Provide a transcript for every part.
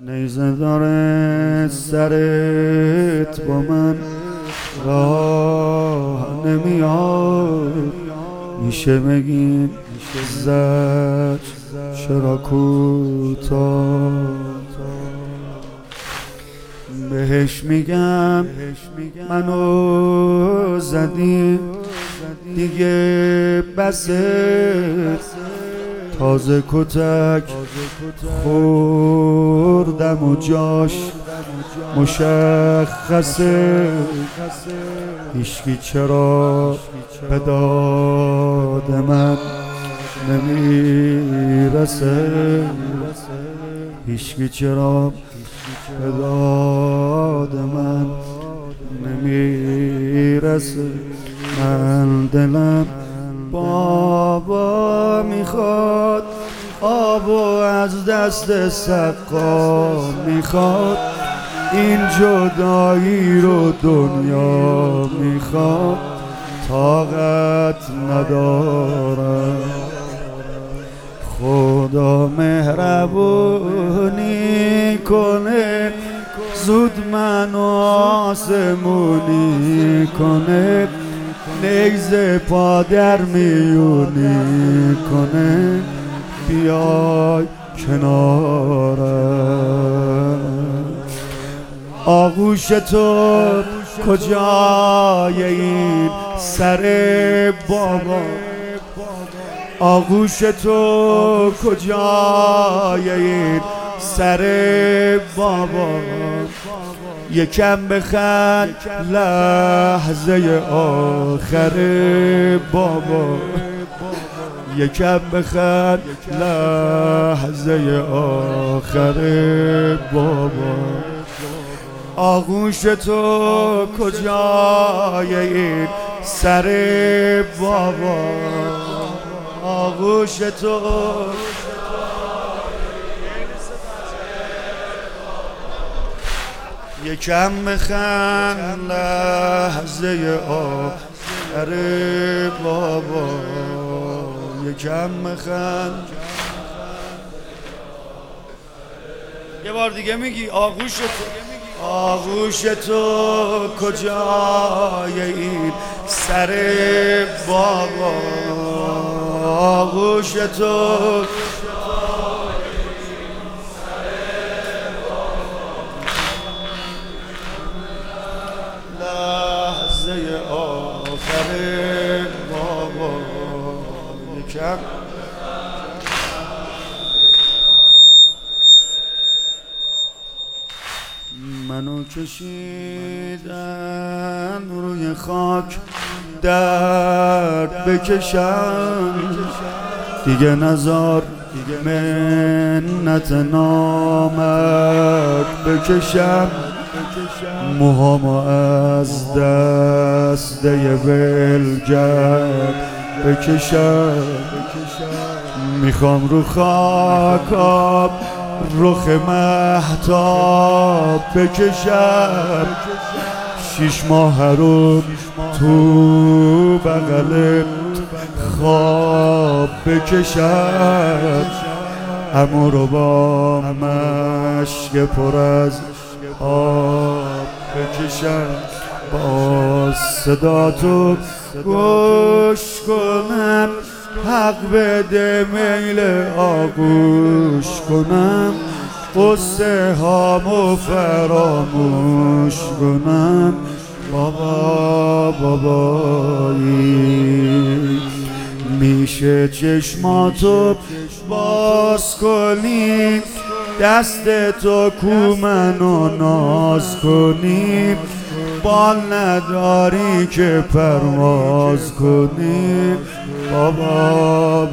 نیزه داره سرت با من راه نمیاد، میشه بگین زد چرا کوتاه. بهش میگم منو زدی دیگه بسه، تازه کتک خوردم و جاش مشخصه. هیچکی چرا به داد من نمیرسه، هیچکی چرا به داد من نمیرسه. من دلم بابا میخواد، آبو از دست سقا میخواد، این جدایی رو دنیا میخواد، طاقت ندارم. خدا مهربونی کنه، زود منو آسمونی کنه، نیزه پا در میونی کنه، بیای کنارم. آغوش تو کجای این سر بابا، آغوش تو کجای این سر بابا. یکم بخند لحظه آخر بابا، یکم بخند لحظه آخر بابا. آغوش تو کجای این سر بابا، آغوش تو یکم بخند لحظه آخر بابا، یکم بخند. یه بار دیگه میگی آغوش تو، آغوش تو کجای این سر بابا، آغوش تو لحظه آخر بابا. یکم منو کشیدن روی خاک درد بکشم، دیگه نزار منت نامرد بکشم. موهامو از دسته ولگرد بکشم، میخوام رو خاک آب رخ مهتاب بکشم. 6 ماه رو تو بغل خواب بکشم، عمو رو با مشک پر از آب بکشم. با صدا تو گوش کنم، حق بده میل آغوش کنم، قصه هامو فراموش کنم. بابا بابایی میشه چشماتو باز کنی، دست تو کو منو ناز کنی، بال نداری که پرواز کنی. بابا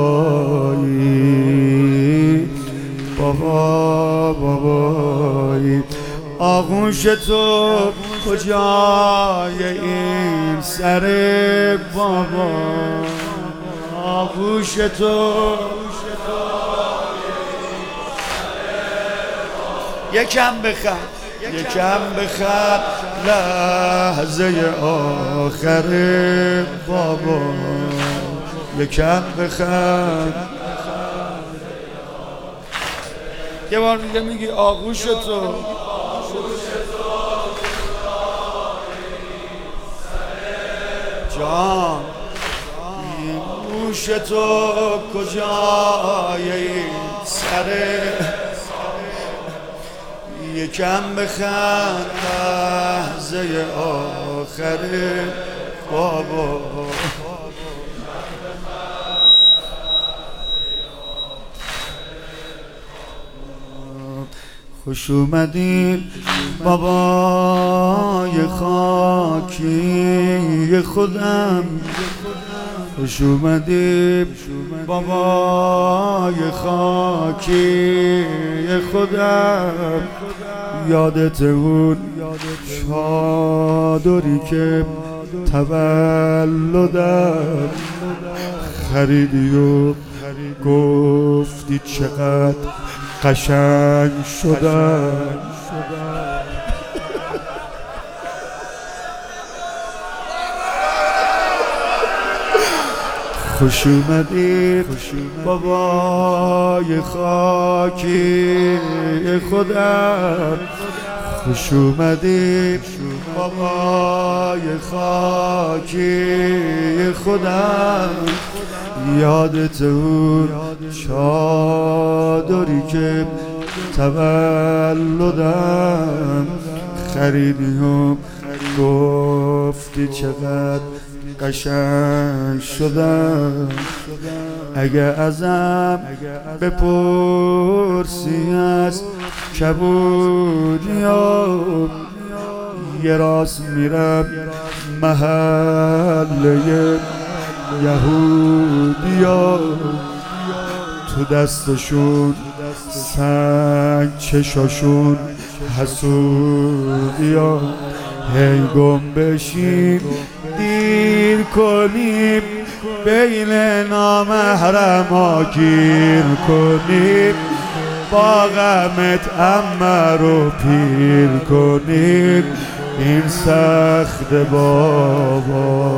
بابایی، بابا بابایی. آغوش تو کجای این سر بابا، آغوش تو یکم بخند، یکم بخند لحظه آخر بابا، یکم بخند. یه بار دیگه میگی آغوش تو جان، این گوش تو کجای این سره، یکم بخند لحظه آخره بابا. خوش اومدین بابای خاکی خودم، خوش اومدین بابای خاکی خودم. یادت اون چادری که تولدم خریدی و گفتی چقدر قشنگ شدم. خوش اومدی بابای خاکی خودم، خوش اومدی بابای خاکی خودم. یادت اون چادری که تولدم خریدی و گفتی چقدر قشنگ شدم. اگه ازم بپرسی از کبودیام، یه راست میرم محله یهودیا، تو دستشون سنگ چشاشون حسودیا. هی گم بشیم دیر کنیم بین نامحرما گیر کنیم، با غمت عمه رو پیر کنیم. این سخت بابا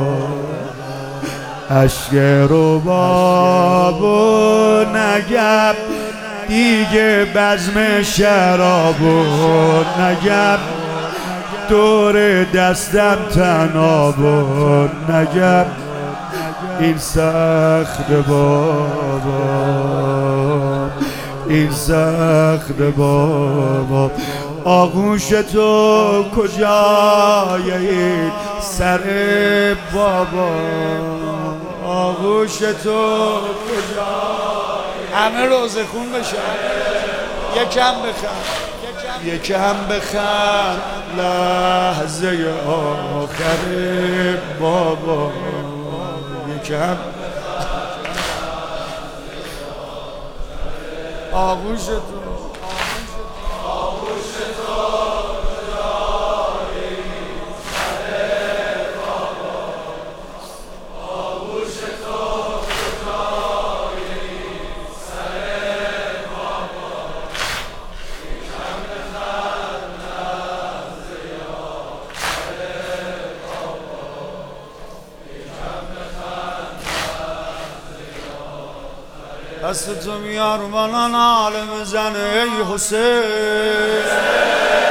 اشک رو بابا نگم دیگه، بزم شرابو نگم دور دستم تنابو نگم. این سخت بابا، این سخت بابا. آغوش تو کجای این سر بابا، آغوش تو کجای. همه روزه خون بشن، یکم بخند، یکم بخند لحظه آخره بابا. یکم آغوش تو، دست تو میار منان عالم زنه ای حسین.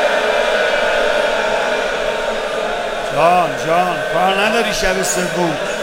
جان کار نداری شب سوم